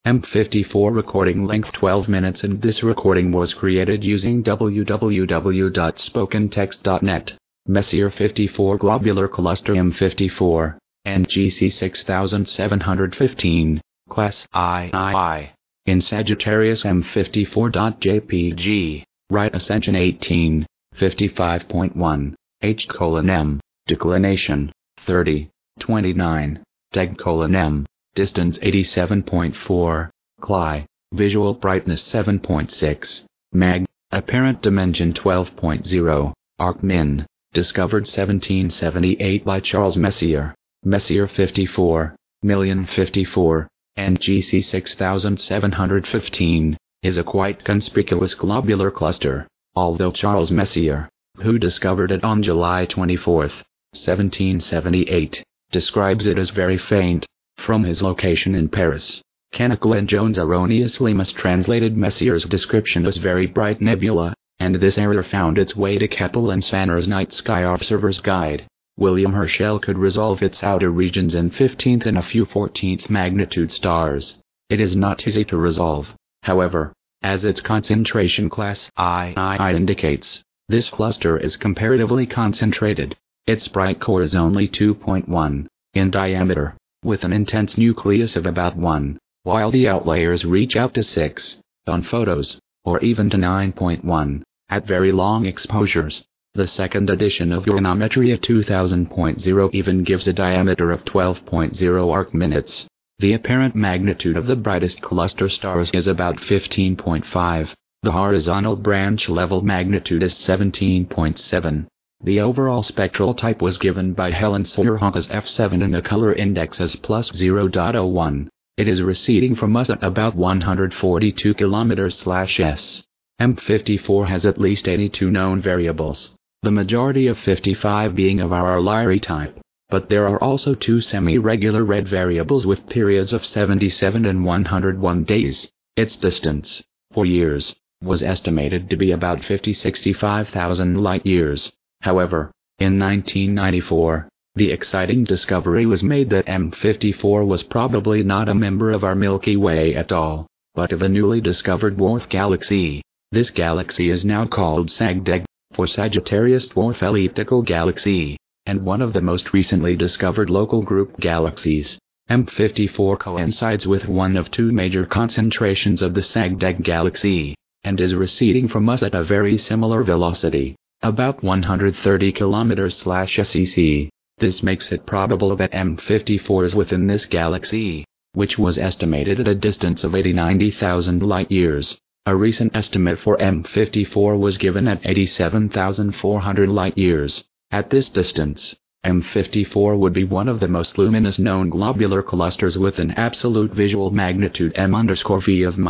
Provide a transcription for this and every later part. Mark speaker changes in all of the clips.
Speaker 1: M54 recording length 12 minutes, and this recording was created using www.spokentext.net. Messier 54 Globular Cluster M54, NGC 6715, Class III. In Sagittarius M54.jpg, right ascension 18, 55.1, H:M, declination, 30, 29, Deg:(M), distance 87.4, Cli, visual brightness 7.6, Mag, apparent dimension 12.0, Arcmin, discovered 1778 by Charles Messier. Messier 54, 54, NGC 6715, is a quite conspicuous globular cluster, although Charles Messier, who discovered it on July 24, 1778, describes it as very faint, from his location in Paris. Kennecke and Jones erroneously mistranslated Messier's description as very bright nebula, and this error found its way to Keppel and Sanner's Night Sky Observer's Guide. William Herschel could resolve its outer regions in 15th and a few 14th magnitude stars. It is not easy to resolve, however, as its concentration class II indicates. This cluster is comparatively concentrated. Its bright core is only 2.1 in diameter, with an intense nucleus of about 1, while the outliers reach out to 6 on photos, or even to 9.1 at very long exposures. The second edition of Uranometria 2000.0 even gives a diameter of 12.0 arc-minutes. The apparent magnitude of the brightest cluster stars is about 15.5. The horizontal branch level magnitude is 17.7. The overall spectral type was given by Helen Sawyer-Hawk as F7 and the color index as +0.01. It is receding from us at about 142 km/s. M54 has at least 82 known variables, the majority of 55 being of our Lyrae type, but there are also 2 semi-regular red variables with periods of 77 and 101 days. Its distance, for years, was estimated to be about 65,000 light-years. However, in 1994, the exciting discovery was made that M54 was probably not a member of our Milky Way at all, but of a newly discovered dwarf galaxy. This galaxy is now called SAGDEG, for Sagittarius Dwarf Elliptical Galaxy, and one of the most recently discovered local group galaxies. M54 coincides with one of 2 major concentrations of the SAGDEG galaxy, and is receding from us at a very similar velocity, about 130 km/sec. This makes it probable that M54 is within this galaxy, which was estimated at a distance of 90,000 light-years. A recent estimate for M54 was given at 87,400 light-years. At this distance, M54 would be one of the most luminous known globular clusters with an absolute visual magnitude M_V of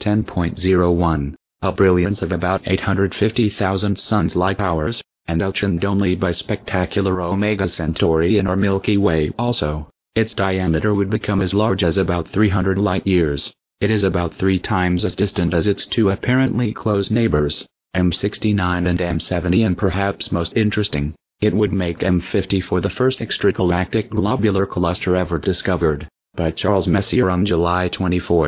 Speaker 1: -10.01, a brilliance of about 850,000 suns light-hours, and outshone only by spectacular Omega Centauri in our Milky Way. Also, its diameter would become as large as about 300 light-years. It is about 3 times as distant as its 2 apparently close neighbors, M69 and M70, and perhaps most interesting, it would make M54 the first extragalactic globular cluster ever discovered by Charles Messier on July 24,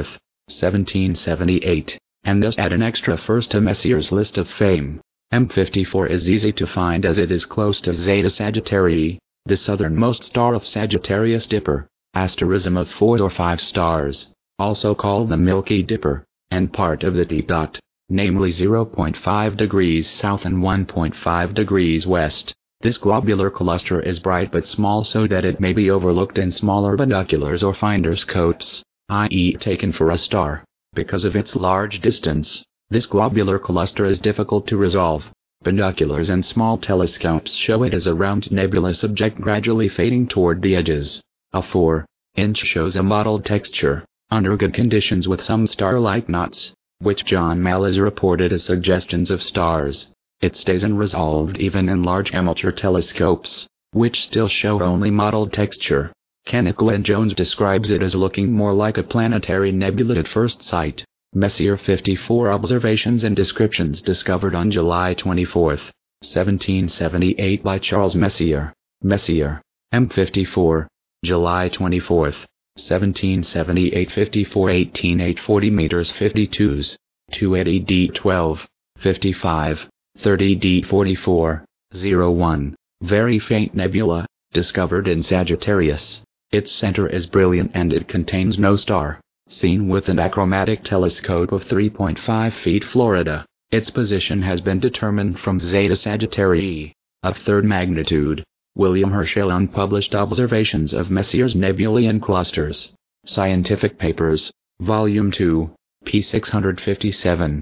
Speaker 1: 1778, and thus add an extra first to Messier's list of fame. M54 is easy to find as it is close to Zeta Sagittarii, the southernmost star of Sagittarius Dipper, asterism of 4 or 5 stars, also called the Milky Dipper, and part of the Deep Dot, namely 0.5 degrees south and 1.5 degrees west. This globular cluster is bright but small so that it may be overlooked in smaller binoculars or finder scopes, i.e. taken for a star. Because of its large distance, this globular cluster is difficult to resolve. Binoculars and small telescopes show it as a round nebulous object gradually fading toward the edges. A 4-inch shows a mottled texture, under good conditions with some star-like knots, which John Mal has reported as suggestions of stars. It stays unresolved even in large amateur telescopes, which still show only mottled texture. Kennecke and Jones describes it as looking more like a planetary nebula at first sight. Messier 54 observations and descriptions discovered on July 24, 1778 by Charles Messier. Messier, M54, July 24, 1778 54 18 840 meters 52s, 280 D12, 55, 30 D44, 01. Very faint nebula, discovered in Sagittarius. Its center is brilliant and it contains no star. Seen with an achromatic telescope of 3.5 feet Florida, its position has been determined from Zeta Sagittarii, of third magnitude. William Herschel Unpublished Observations of Messier's Nebulae and Clusters. Scientific Papers, Volume 2, p. 657,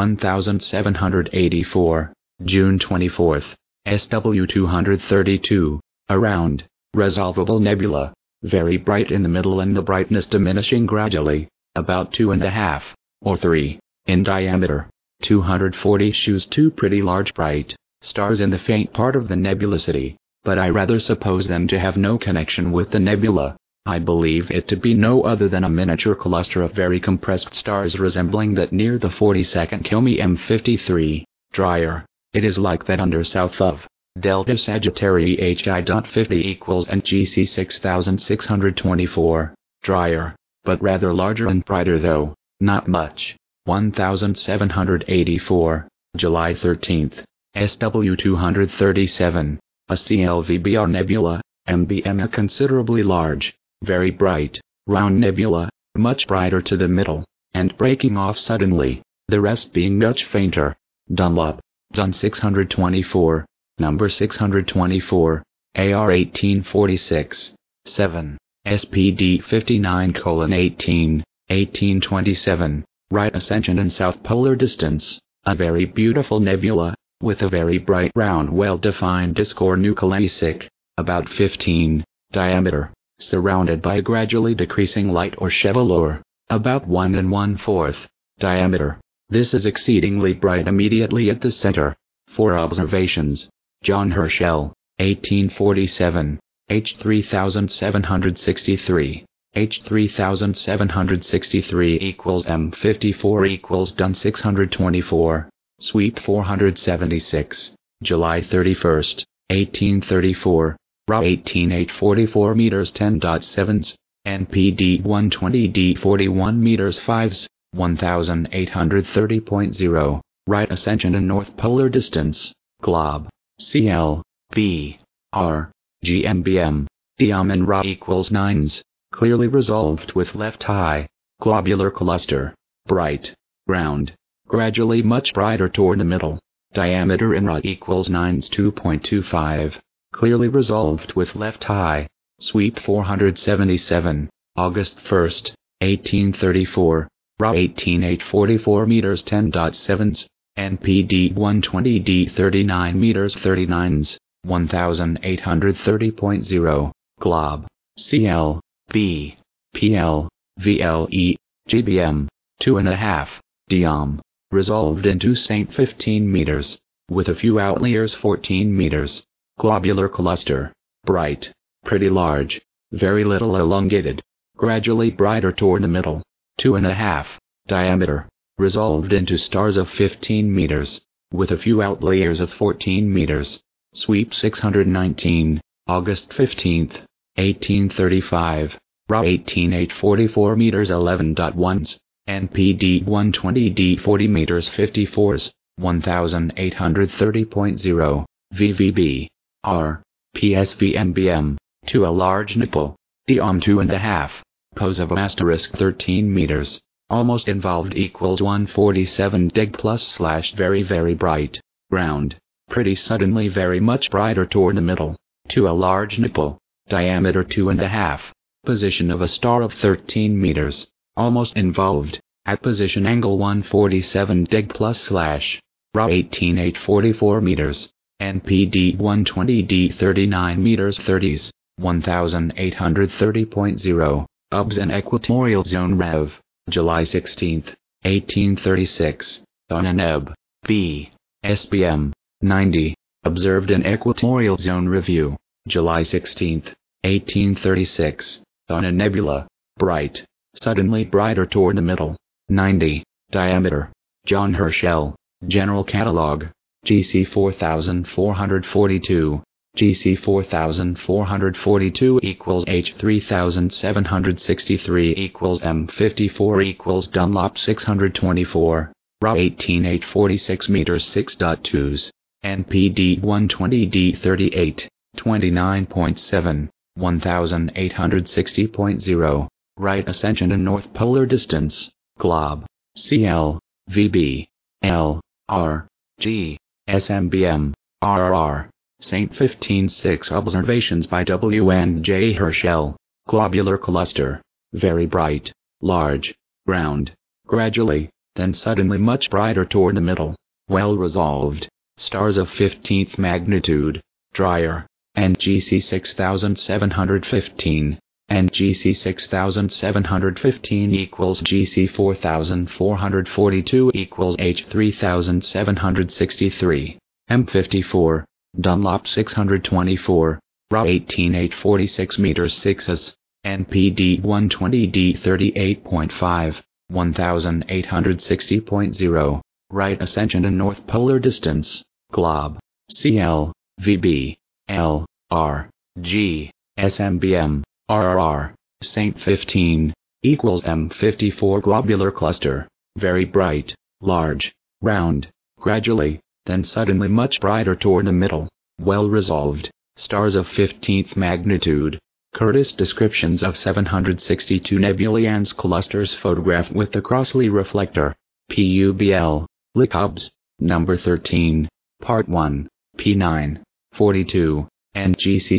Speaker 1: 1784, June 24, SW 232, around, resolvable nebula, very bright in the middle and the brightness diminishing gradually, about 2.5, or 3, in diameter, 240 shows two pretty large bright stars in the faint part of the nebulosity, but I rather suppose them to have no connection with the nebula. I believe it to be no other than a miniature cluster of very compressed stars resembling that near the 42nd Kilmi M53, drier. It is like that under south of Delta Sagittarii HI.50 equals and GC 6624, drier, but rather larger and brighter though, not much. 1784, July 13th, SW 237, a CLVBR nebula, MBM considerably large, very bright, round nebula, much brighter to the middle, and breaking off suddenly, the rest being much fainter. Dunlop, Dun 624, number 624, AR 1846, 7, SPD 59:18, 1827, right ascension and south polar distance, a very beautiful nebula, with a very bright round well-defined disk or nucleus, about 15, diameter, surrounded by a gradually decreasing light or chevelure, about 1 1/4, diameter. This is exceedingly bright immediately at the center. 4 observations. John Herschel, 1847, H 3763, H 3763 equals M54 equals Dun 624, Sweep 476, July 31st, 1834, Ra 18844 meters 10.7s, NPD 120D 41 meters 5s, 1830.0, right ascension and north polar distance, glob, CL, B, R, GMBM, Diom and Ra equals 9s, clearly resolved with left eye, globular cluster, bright, round, gradually much brighter toward the middle, diameter in Ra equals 9s 2.25, clearly resolved with left eye, sweep 477, August 1st, 1834, Ra 18844 meters 10.7s, NPD 120D 39 meters 39s, 1830.0, glob, CL, B, PL, VLE, GBM, 2.5, Diom, resolved into St. 15 meters, with a few outliers 14 meters, globular cluster, bright, pretty large, very little elongated, gradually brighter toward the middle, 2.5, diameter, resolved into stars of 15 meters, with a few outliers of 14 meters, sweep 619, August 15th, 1835, Ra 18844 meters 11.1s, NPD 120D 40 meters 54s, 1830.0, VVB, R, PSVMBM, to a large nipple, Diom 2.5, pose of asterisk 13 meters, almost involved equals 147 dig plus slash very bright, round, pretty suddenly very much brighter toward the middle, to a large nipple, diameter 2.5, position of a star of 13 meters, almost involved, at position angle 147 dig plus slash, Ra 18844 meters, NPD 120D 39 meters 30s, 1830.0, UBS and equatorial zone Rev, July 16th, 1836, on an EB, B, SBM, 90, observed in equatorial zone review, July 16th, 1836, on a nebula, bright, suddenly brighter toward the middle, 90, diameter, John Herschel, General Catalog, GC 4442, GC 4442 equals H 3763 equals M54 equals Dunlop 624, Ra 18 H 46 meters 6.2s, NPD 120D 38, 29.7, 1860.0, right ascension and north polar distance, glob, CL, VB, L, R, G, SMBM, RR. St. 15.6 Observations by W. and J. Herschel. Globular cluster. Very bright, large, round, gradually, then suddenly much brighter toward the middle. Well resolved. Stars of 15th magnitude. Drier. And GC 6715. And GC 6715 equals GC 4442 equals H 3763. M54. Dunlop 624, Ra 18 H 46 meters 6s, NPD 120D 38.5, 1860.0, right ascension and north polar distance, glob, CL, VB, L, R, G, SMBM, RR, St. 15, equals M54 globular cluster, very bright, large, round, gradually, then suddenly much brighter toward the middle, well resolved, stars of 15th magnitude. Curtis descriptions of 762 nebulae and clusters photographed with the Crossley reflector. PUBL, Licobs, number 13, part 1, P9, 42, and GC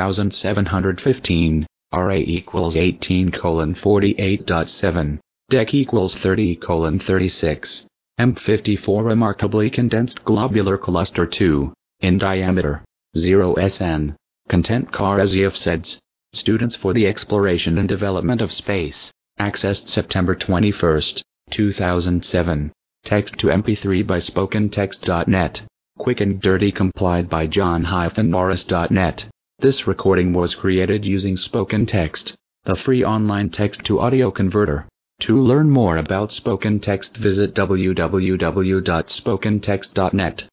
Speaker 1: 6715, RA equals 18:48.7, DEC equals 30:36. M54 remarkably condensed globular cluster 2, in diameter, 0 SN, content Karasyov SEDS, Students for the Exploration and Development of Space, accessed September 21, 2007, text to MP3 by SpokenText.net, quick and dirty complied by John-Norris.net. This recording was created using SpokenText, the free online text-to-audio converter. To learn more about SpokenText, visit www.spokentext.net.